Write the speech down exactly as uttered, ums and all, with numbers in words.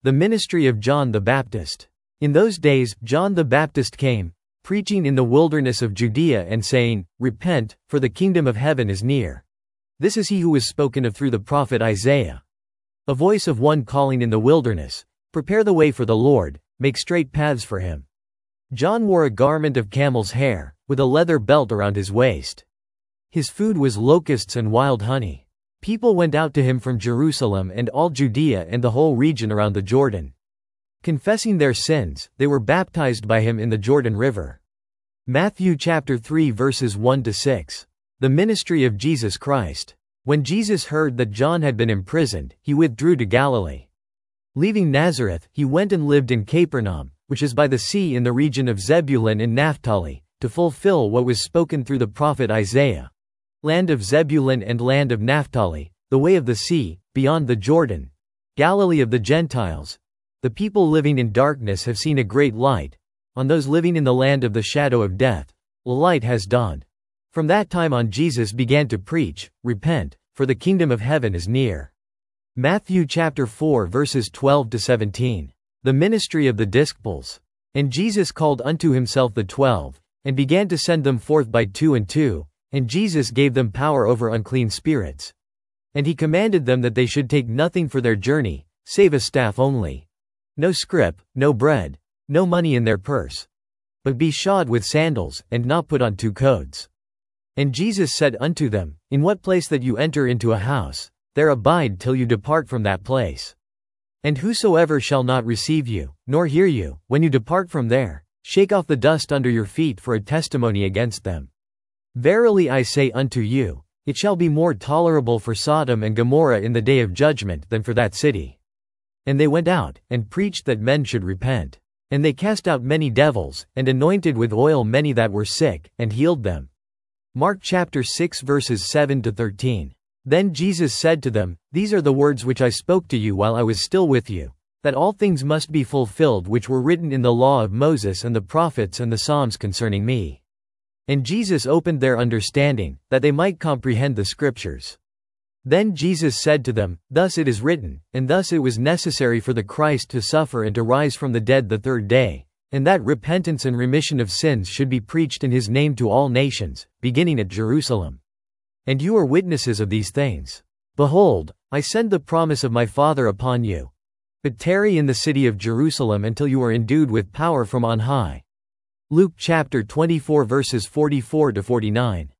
The ministry of John the Baptist. In those days, John the Baptist came, preaching in the wilderness of Judea and saying, Repent, for the kingdom of heaven is near. This is he who was spoken of through the prophet Isaiah. A voice of one calling in the wilderness, Prepare the way for the Lord, make straight paths for him. John wore a garment of camel's hair, with a leather belt around his waist. His food was locusts and wild honey. People went out to him from Jerusalem and all Judea and the whole region around the Jordan. Confessing their sins, they were baptized by him in the Jordan River. Matthew chapter three verses one to six. The ministry of Jesus Christ. When Jesus heard that John had been imprisoned, he withdrew to Galilee. Leaving Nazareth, he went and lived in Capernaum, which is by the sea in the region of Zebulun and Naphtali, to fulfill what was spoken through the prophet Isaiah. Land of Zebulun and land of Naphtali, the way of the sea, beyond the Jordan, Galilee of the Gentiles. The people living in darkness have seen a great light. On those living in the land of the shadow of death, a light has dawned. From that time on Jesus began to preach, Repent, for the kingdom of heaven is near. Matthew chapter four verses twelve to seventeen. The ministry of the disciples. And Jesus called unto himself the twelve, and began to send them forth by two and two, and Jesus gave them power over unclean spirits. And he commanded them that they should take nothing for their journey, save a staff only. No scrip, no bread, no money in their purse. But be shod with sandals, and not put on two coats. And Jesus said unto them, In what place that you enter into a house, there abide till you depart from that place. And whosoever shall not receive you, nor hear you, when you depart from there, shake off the dust under your feet for a testimony against them. Verily I say unto you, it shall be more tolerable for Sodom and Gomorrah in the day of judgment than for that city. And they went out, and preached that men should repent. And they cast out many devils, and anointed with oil many that were sick, and healed them. Mark chapter six verses seven to thirteen. Then Jesus said to them, These are the words which I spoke to you while I was still with you, that all things must be fulfilled which were written in the law of Moses and the prophets and the Psalms concerning me. And Jesus opened their understanding, that they might comprehend the Scriptures. Then Jesus said to them, Thus it is written, and thus it was necessary for the Christ to suffer and to rise from the dead the third day, and that repentance and remission of sins should be preached in his name to all nations, beginning at Jerusalem. And you are witnesses of these things. Behold, I send the promise of my Father upon you. But tarry in the city of Jerusalem until you are endued with power from on high. Luke chapter twenty-four verses forty-four to forty-nine.